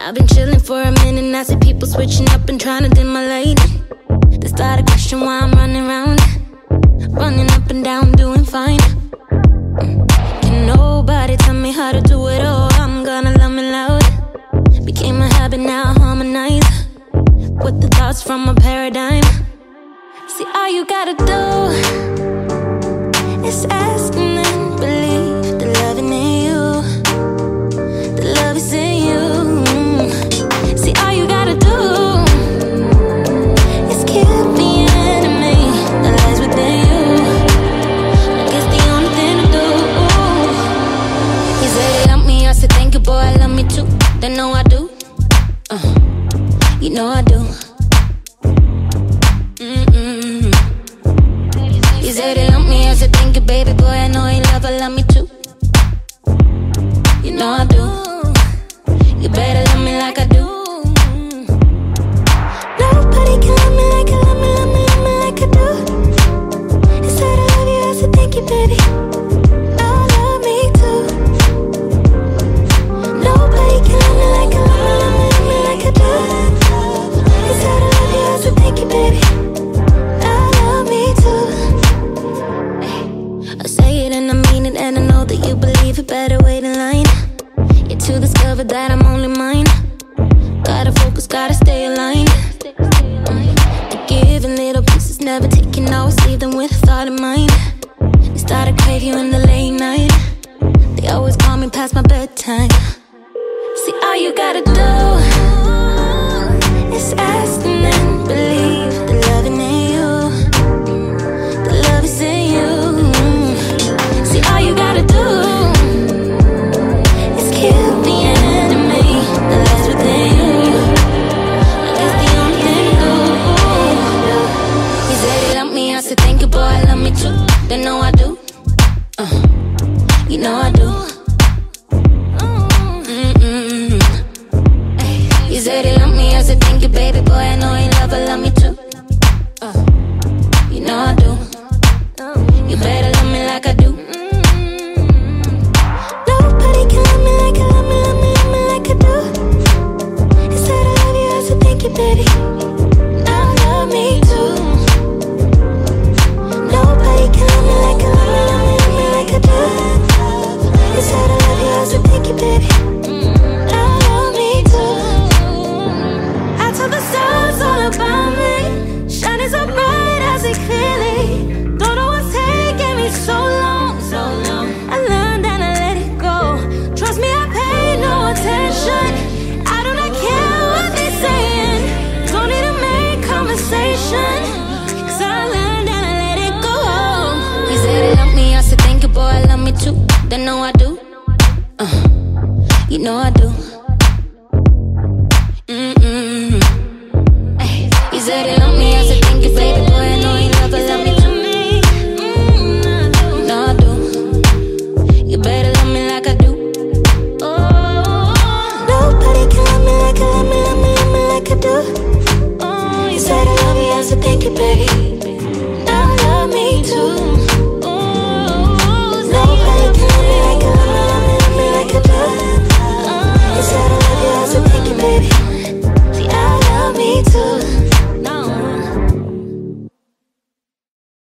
I've been chilling for a minute and I see people switching up and trying to dim my light. They start to question why I'm running around, running up and down, doing fine. Can nobody tell me how to do it all? I'm gonna love me loud. Became a habit, now I harmonize with the thoughts from a paradigm. See, all you gotta do is ask and then believe the love in you. The love is in you. See, all you gotta do is kill the enemy that lies within you. Like it's the only thing to do. He said he loved me, I said thank you, boy, I love me too. They know I do. You know I do. He said he loved me, I said thank you, baby boy, I know he love me too. You know I do. You better love me like I do. Nobody can love me like I love me, love me, love me like I do. He said I love you, I said thank you, baby. I love me too. Nobody can love me like I love me, love me, love me like I do. He said I love you, I said thank you, baby. I love me too. I say it and I mean it, and I know that you believe it. Better wait in line. Yet to discover that I'm only mine. Gotta focus, gotta stay aligned. I give in little pieces, never taking, always leave them with a thought in mind. They start to crave you in the late night. They always call me past my bedtime. See, all you gotta do is ask and then believe the love in you. The love is in you. See, all you gotta do is kill the enemy that lies within you. Like it's the only thing to do. He said he loved me, I said thank you, boy, I love me too. They know I do. You know I do. He said he loved me, I said thank you, baby boy, I know he love me too. You know I do. You better love me like I do. Nobody can love me like I love me, love me, love me like I do. He said I love you, I said thank you, baby. I love me too. Nobody can love me like I love me, love me, love me like I do. He said I love you, I said thank you, baby. I love me too. I told the stars all about me, shining so bright, I see clearly. Don't know what's taking me so long, so long. I learned and I let it go. Trust me, I pay no attention. I do not care what they're saying. Don't need to make conversation, 'cause I learned and I let it go. He said he loved me, I said thank you, boy, I love me too. They know I do. You know I do. He said he loved me, I said thank you, baby boy, I know he love me too. You know I do. You better love me like I do. Nobody can love me like I love me, love me, love me like I do. He said I love you, I said thank you, baby. I love me too. Nobody can love me like I love me, love me, love me like I do. He said I love you, I said thank you, baby. See, I love me too.